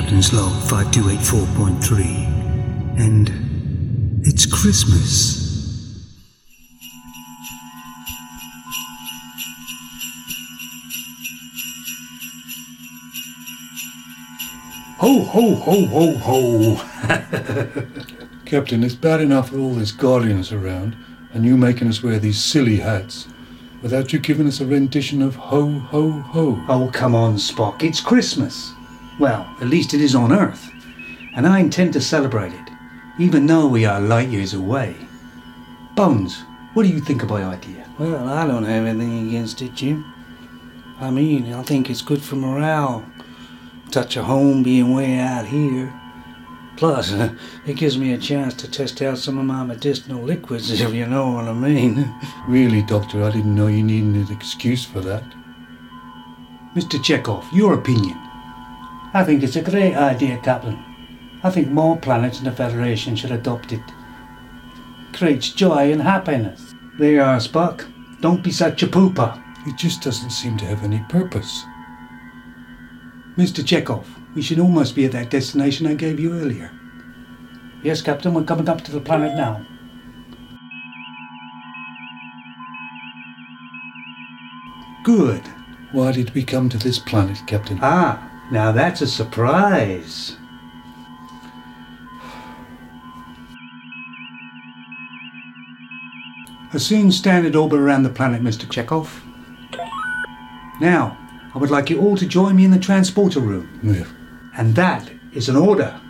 Captain's Log 5284.3. And it's Christmas. Ho, ho, ho, ho, ho. Captain, it's bad enough with all this godliness around, and you making us wear these silly hats, without you giving us a rendition of ho, ho, ho. Oh, come on, Spock. It's Christmas. Well, at least it is on Earth. And I intend to celebrate it, even though we are light years away. Bones, what do you think of my idea? Well, I don't have anything against it, Jim. I mean, I think it's good for morale. Touch of home being way out here. Plus, it gives me a chance to test out some of my medicinal liquids, if you know what I mean. Really, Doctor, I didn't know you needed an excuse for that. Mr. Chekhov, your opinion? I think it's a great idea, Captain. I think more planets in the Federation should adopt it. Creates joy and happiness. There you are, Spock. Don't be such a pooper. It just doesn't seem to have any purpose. Mr. Chekhov, we should almost be at that destination I gave you earlier. Yes, Captain, we're coming up to the planet now. Good. Why did we come to this planet, Captain? Ah, now that's a surprise. Assume standard orbit around the planet, Mr. Chekhov. Now, I would like you all to join me in the transporter room. Yeah. And that is an order.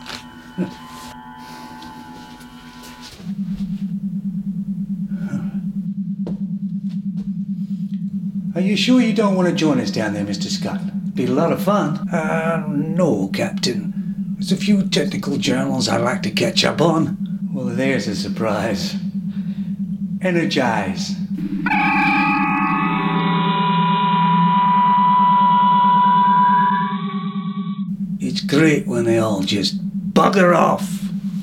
Are you sure you don't want to join us down there, Mr. Scott? Be a lot of fun. No, Captain. There's a few technical journals I'd like to catch up on. Well, there's a surprise. Energize. It's great when they all just bugger off.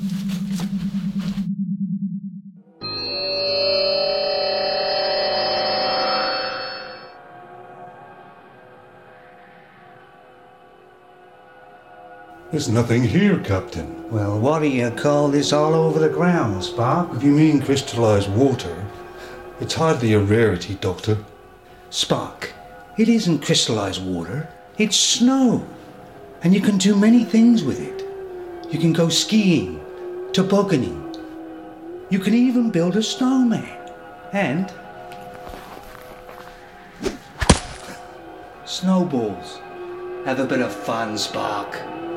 There's nothing here, Captain. Well, what do you call this all over the ground, Spock? If you mean crystallized water, it's hardly a rarity, Doctor. Spock, it isn't crystallized water. It's snow. And you can do many things with it. You can go skiing, tobogganing. You can even build a snowman. And snowballs. Have a bit of fun, Spock.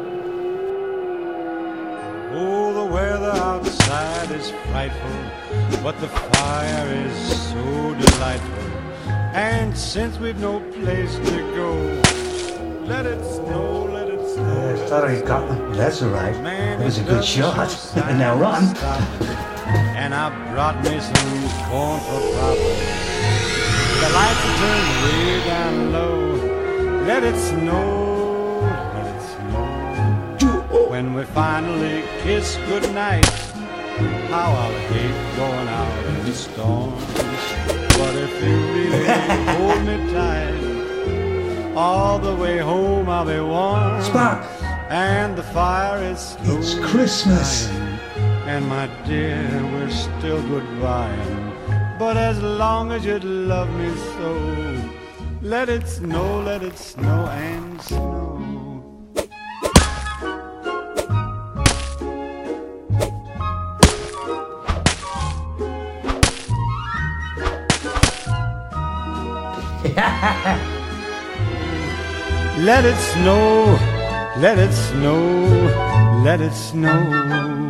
Oh, the weather outside is frightful, but the fire is so delightful. And since we've no place to go, let it snow, let it snow. Sorry, Captain. That's all right. It was a good shot. Now run. And I brought me some corn for papa. The lights are turned way down low. Let it snow, let it snow. When we finally kiss goodnight, how I'll hate going out in the storm. But if you really hold me tight, all the way home I'll be warm. Spock! And the fire is slowly It's Christmas. dying. And my dear, we're still goodbying. But as long as you love me so, let it snow and snow. Let it snow, let it snow, let it snow.